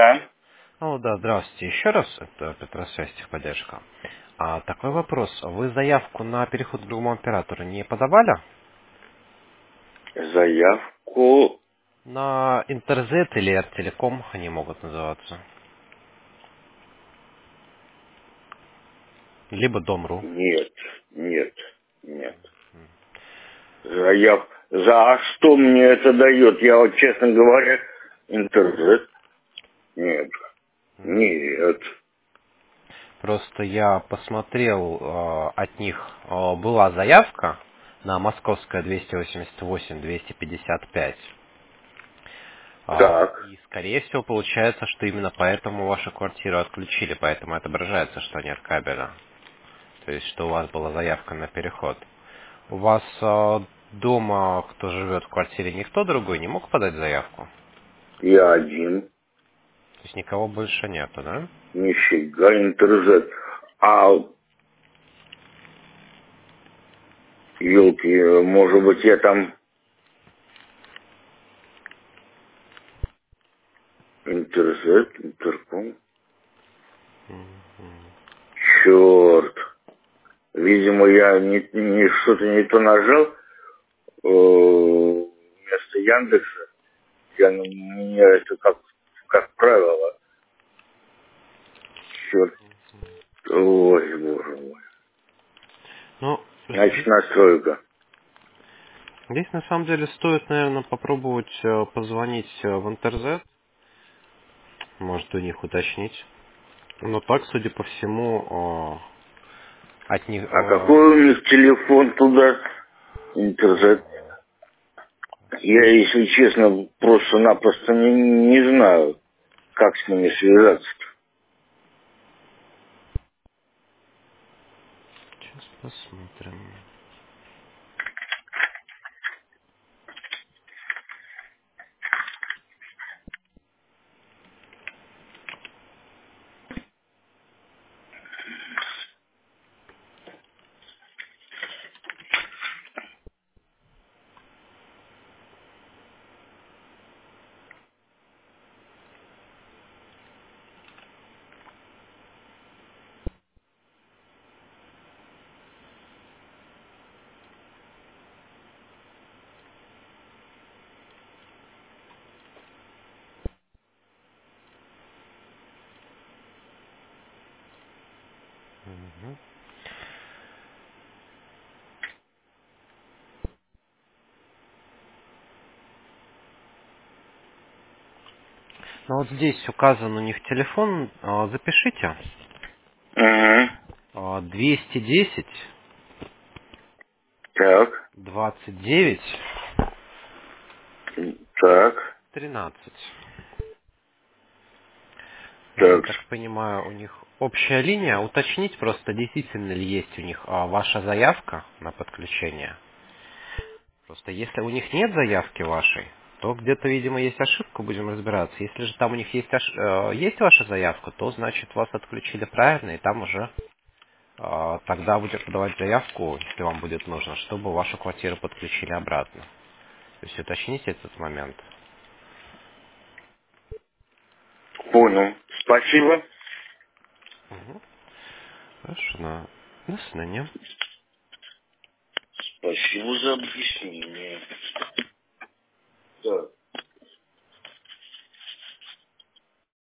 Да. Ну да, здравствуйте еще раз, это Петросвязь техподдержка. Такой вопрос. Вы заявку на переход к другому оператору не подавали? Заявку На Интерзет или Артелеком они могут называться. Либо Дом.ру. нет, нет, нет. А что мне это дает? Я вот, честно говоря, интернет. Нет, нет. Просто я посмотрел, от них была заявка на Московская 288-255. Так, И, скорее всего, получается, что именно поэтому вашу квартиру отключили, поэтому отображается, что нет кабеля. То есть, что у вас была заявка на переход. У вас дома, кто живет в квартире, никто другой не мог подать заявку? я один. То есть, никого больше нету, да? Нифига, интернет. А, елки, может быть, я там интернет, интерком? Черт. Видимо, я что-то не то нажал. Вместо Яндекса. Мне это как правило. Черт. Ой, боже мой. Ну, Значит, настройка. здесь на самом деле стоит, наверное, попробовать позвонить в Интерзет, может у них уточнить. Но так, судя по всему, от них... А какой у них телефон туда? Интернет. Я, если честно, просто-напросто не знаю, как с ними связаться. Сейчас посмотрим. Ну вот здесь указан у них телефон, запишите. Угу. 210 Так, 29 так, 13. Я так. так понимаю, у них общая линия. Уточнить просто, действительно ли есть у них ваша заявка на подключение. Просто если у них нет заявки вашей, то где-то, видимо, есть ошибка, будем разбираться. Если же там у них есть, есть ваша заявка, то значит вас отключили правильно, и там уже тогда будет подавать заявку, если вам будет нужно, чтобы вашу квартиру подключили обратно. То есть уточните этот момент. Понял. Спасибо. Хорошо, до свидания. Спасибо за объяснение.